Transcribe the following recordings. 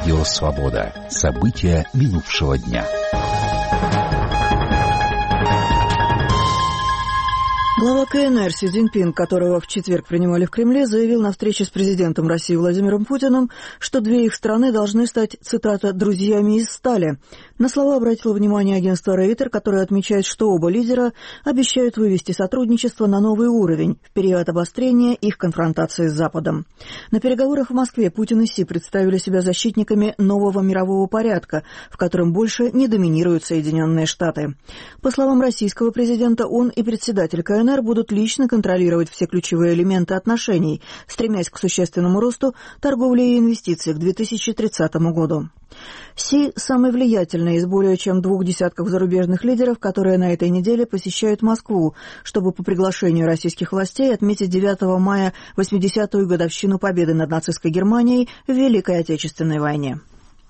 Радио «Свобода». События минувшего дня. Глава КНР Си Цзиньпин, которого в четверг принимали в Кремле, заявил на встрече с президентом России Владимиром Путиным, что две их страны должны стать, цитата, «друзьями из стали». На слова обратило внимание агентство Рейтер, которое отмечает, что оба лидера обещают вывести сотрудничество на новый уровень в период обострения их конфронтации с Западом. На переговорах в Москве Путин и Си представили себя защитниками нового мирового порядка, в котором больше не доминируют Соединенные Штаты. По словам российского президента, он и председатель КНР будут лично контролировать все ключевые элементы отношений, стремясь к существенному росту торговли и инвестиций к 2030 году. Си – самый влиятельный из более чем 2 десятков зарубежных лидеров, которые на этой неделе посещают Москву, чтобы по приглашению российских властей отметить 9 мая 80-ю годовщину победы над нацистской Германией в Великой Отечественной войне.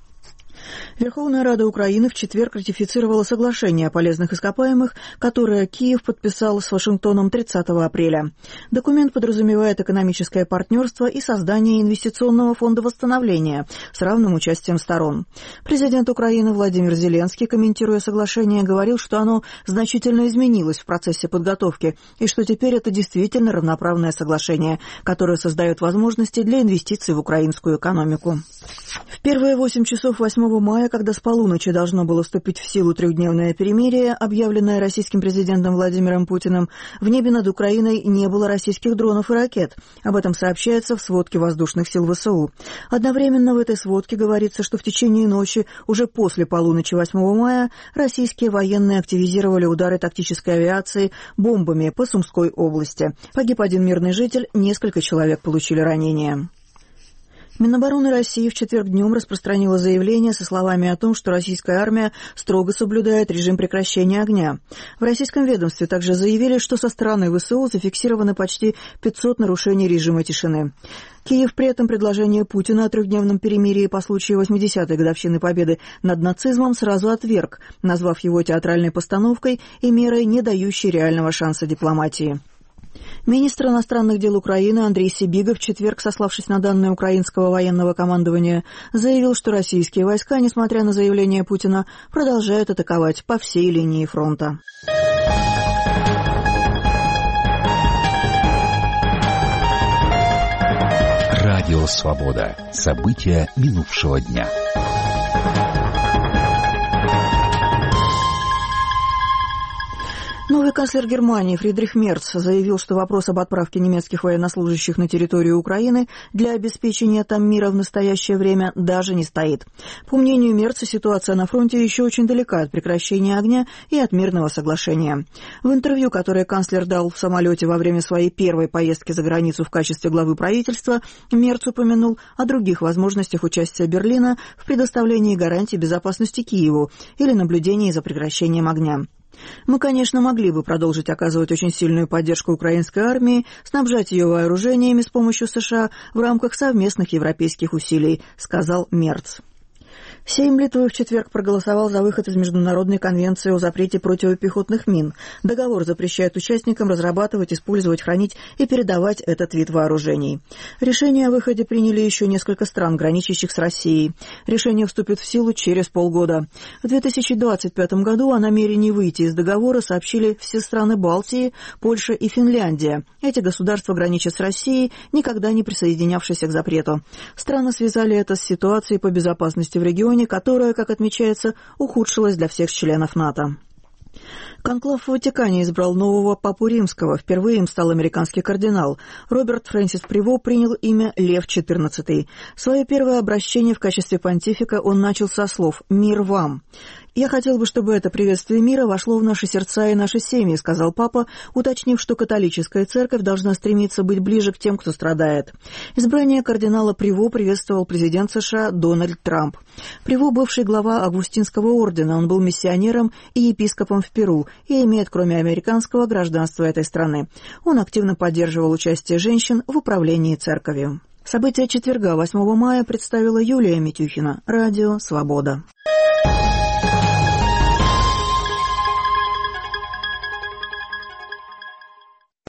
Верховная Рада Украины в четверг ратифицировала соглашение о полезных ископаемых, которое Киев подписал с Вашингтоном 30 апреля. Документ подразумевает экономическое партнерство и создание инвестиционного фонда восстановления с равным участием сторон. Президент Украины Владимир Зеленский, комментируя соглашение, говорил, что оно значительно изменилось в процессе подготовки и что теперь это действительно равноправное соглашение, которое создает возможности для инвестиций в украинскую экономику. В первые 8 часов 8 мая, когда с полуночи должно было вступить в силу 3-дневное перемирие, объявленное российским президентом Владимиром Путиным, в небе над Украиной не было российских дронов и ракет. Об этом сообщается в сводке воздушных сил ВСУ. Одновременно в этой сводке говорится, что в течение ночи, уже после полуночи 8 мая, российские военные активизировали удары тактической авиации бомбами по Сумской области. Погиб один мирный житель, несколько человек получили ранения. Минобороны России в четверг днем распространила заявление со словами о том, что российская армия строго соблюдает режим прекращения огня. В российском ведомстве также заявили, что со стороны ВСУ зафиксированы почти 500 нарушений режима тишины. Киев при этом предложение Путина о 3-дневном перемирии по случаю 80-й годовщины победы над нацизмом сразу отверг, назвав его театральной постановкой и мерой, не дающей реального шанса дипломатии. Министр иностранных дел Украины Андрей Сибига в четверг, сославшись на данные украинского военного командования, заявил, что российские войска, несмотря на заявление Путина, продолжают атаковать по всей линии фронта. Радио «Свобода». События минувшего дня. Новый канцлер Германии Фридрих Мерц заявил, что вопрос об отправке немецких военнослужащих на территорию Украины для обеспечения там мира в настоящее время даже не стоит. По мнению Мерца, ситуация на фронте еще очень далека от прекращения огня и от мирного соглашения. В интервью, которое канцлер дал в самолете во время своей первой поездки за границу в качестве главы правительства, Мерц упомянул о других возможностях участия Берлина в предоставлении гарантий безопасности Киеву или наблюдении за прекращением огня. «Мы, конечно, могли бы продолжить оказывать очень сильную поддержку украинской армии, снабжать ее вооружениями с помощью США в рамках совместных европейских усилий», — сказал Мерц. Сейм Литвы в четверг проголосовал за выход из Международной конвенции о запрете противопехотных мин. Договор запрещает участникам разрабатывать, использовать, хранить и передавать этот вид вооружений. Решение о выходе приняли еще несколько стран, граничащих с Россией. Решение вступит в силу через полгода. В 2025 году о намерении выйти из договора сообщили все страны Балтии, Польша и Финляндия. Эти государства граничат с Россией, никогда не присоединявшейся к запрету. Страны связали это с ситуацией по безопасности в регионе, которая, как отмечается, ухудшилась для всех членов НАТО. Конклав в Ватикане избрал нового папу римского. Впервые им стал американский кардинал. Роберт Фрэнсис Приво принял имя Лев XIV. Свое первое обращение в качестве понтифика он начал со слов «Мир вам». «Я хотел бы, чтобы это приветствие мира вошло в наши сердца и наши семьи», — сказал папа, уточнив, что католическая церковь должна стремиться быть ближе к тем, кто страдает. Избрание кардинала Приво приветствовал президент США Дональд Трамп. Приво — бывший глава Августинского ордена, он был миссионером и епископом в Перу и имеет, кроме американского, гражданство этой страны. Он активно поддерживал участие женщин в управлении церковью. События четверга, 8 мая, представила Юлия Митюхина. Радио «Свобода».